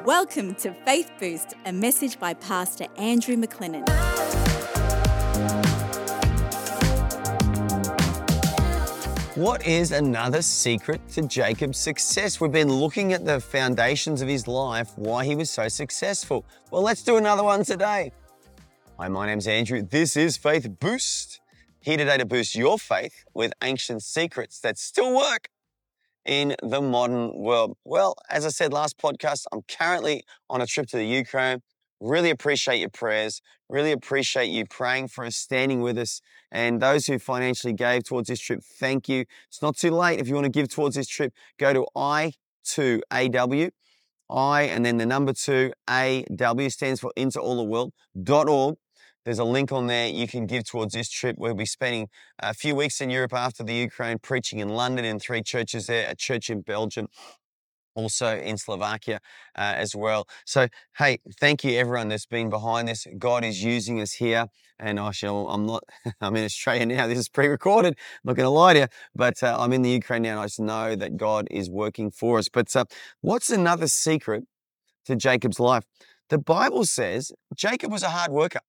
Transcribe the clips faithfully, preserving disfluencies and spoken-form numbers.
Welcome to Faith Boost, a message by Pastor Andrew McLennan. What is another secret to Jacob's success? We've been looking at the foundations of his life, why he was so successful. Well, let's do another one today. Hi, my name's Andrew. This is Faith Boost. Here today to boost your faith with ancient secrets that still work in the modern world. Well, as I said last podcast, I'm currently on a trip to the Ukraine. Really appreciate your prayers. Really appreciate you praying for us, standing with us. And those who financially gave towards this trip, thank you. It's not too late. If you want to give towards this trip, go to I two A W. I and then the number two, A W stands for into all the world dot org. There's a link on there. You can give towards this trip. We'll be spending a few weeks in Europe after the Ukraine, preaching in London in three churches there, a church in Belgium, also in Slovakia uh, as well. So, hey, thank you everyone that's been behind this. God is using us here. And I shall, I'm not, I'm in Australia now. This is pre-recorded. I'm not going to lie to you, but uh, I'm in the Ukraine now and I just know that God is working for us. But uh, what's another secret to Jacob's life? The Bible says Jacob was a hard worker.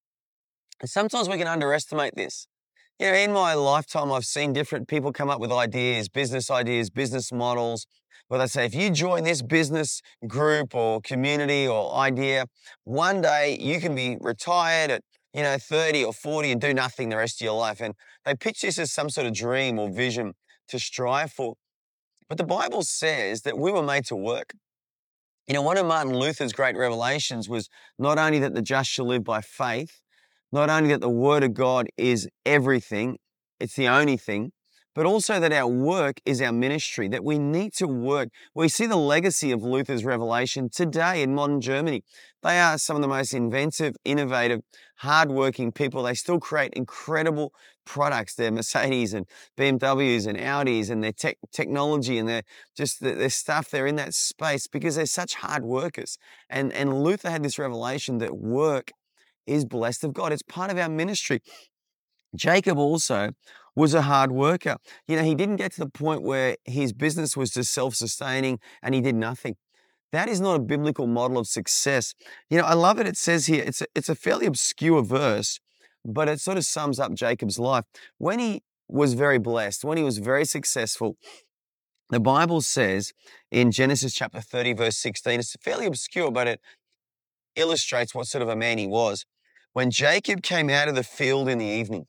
And sometimes we can underestimate this. You know, in my lifetime, I've seen different people come up with ideas, business ideas, business models, where they say, if you join this business group or community or idea, one day you can be retired at, you know, thirty or forty and do nothing the rest of your life. And they pitch this as some sort of dream or vision to strive for. But the Bible says that we were made to work. You know, one of Martin Luther's great revelations was not only that the just shall live by faith, not only that the Word of God is everything, it's the only thing, but also that our work is our ministry, that we need to work. We see the legacy of Luther's revelation today in modern Germany. They are some of the most inventive, innovative, hardworking people. They still create incredible products. Their Mercedes and B M Ws and Audis and their tech, technology and their just the, their stuff, they're in that space because they're such hard workers. And, and Luther had this revelation that work is blessed of God. It's part of our ministry. Jacob also was a hard worker. You know, he didn't get to the point where his business was just self-sustaining and he did nothing. That is not a biblical model of success. You know, I love it. It says here, it's a, it's a fairly obscure verse, but it sort of sums up Jacob's life. When he was very blessed, when he was very successful, the Bible says in Genesis chapter thirty, verse sixteen, it's fairly obscure, but it illustrates what sort of a man he was. When Jacob came out of the field in the evening,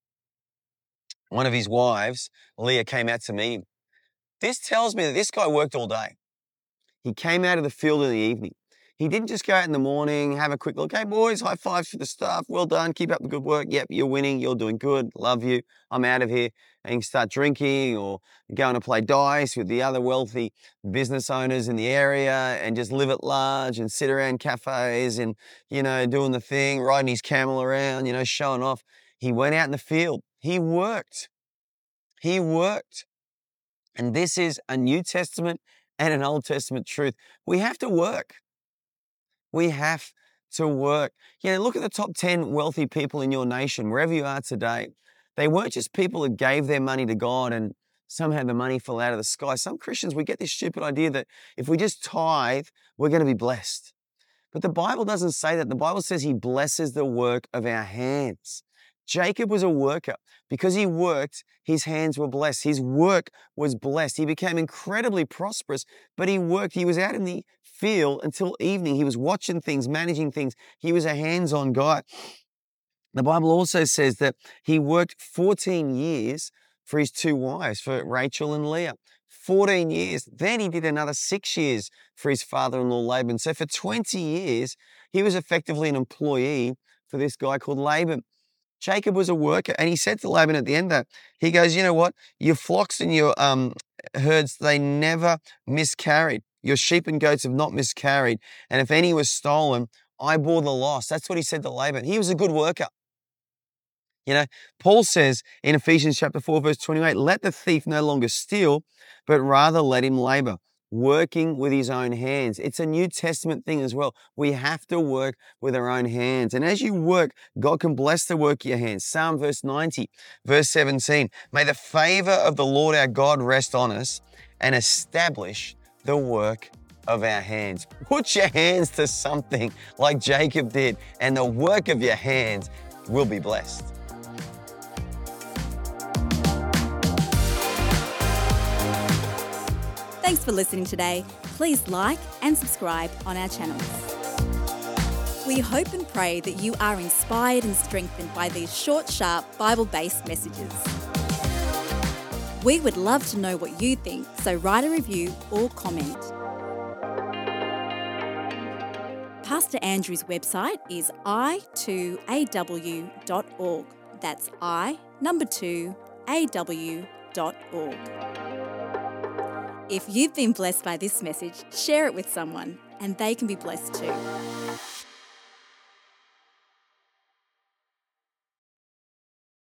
one of his wives, Leah, came out to meet him. This tells me that this guy worked all day. He came out of the field in the evening. He didn't just go out in the morning, have a quick look. Hey, boys, high fives for the staff. Well done. Keep up the good work. Yep, you're winning. You're doing good. Love you. I'm out of here. And you can start drinking or going to play dice with the other wealthy business owners in the area and just live at large and sit around cafes and, you know, doing the thing, riding his camel around, you know, showing off. He went out in the field. He worked. He worked. And this is a New Testament and an Old Testament truth. We have to work. We have to work. You know, look at the top ten wealthy people in your nation, wherever you are today. They weren't just people that gave their money to God and somehow the money fell out of the sky. Some Christians, we get this stupid idea that if we just tithe, we're going to be blessed. But the Bible doesn't say that. The Bible says he blesses the work of our hands. Jacob was a worker. Because he worked, his hands were blessed. His work was blessed. He became incredibly prosperous, but he worked. He was out in the field until evening. He was watching things, managing things. He was a hands-on guy. The Bible also says that he worked fourteen years for his two wives, for Rachel and Leah. fourteen years. Then he did another six years for his father-in-law Laban. So for twenty years, he was effectively an employee for this guy called Laban. Jacob was a worker, and he said to Laban at the end that he goes, you know what? Your flocks and your um, herds, they never miscarried. Your sheep and goats have not miscarried. And if any was stolen, I bore the loss. That's what he said to Laban. He was a good worker. You know, Paul says in Ephesians chapter four, verse twenty-eight, let the thief no longer steal, but rather let him labor, working with his own hands. It's a New Testament thing as well. We have to work with our own hands. And as you work, God can bless the work of your hands. Psalm verse ninety, verse seventeen, may the favor of the Lord our God rest on us and establish the work of our hands. Put your hands to something like Jacob did, and the work of your hands will be blessed. Thanks for listening today. Please like and subscribe on our channels. We hope and pray that you are inspired and strengthened by these short, sharp, Bible-based messages. We would love to know what you think, so write a review or comment. Pastor Andrew's website is i two a w dot org. That's I, number two, A W dot org. If you've been blessed by this message, share it with someone and they can be blessed too.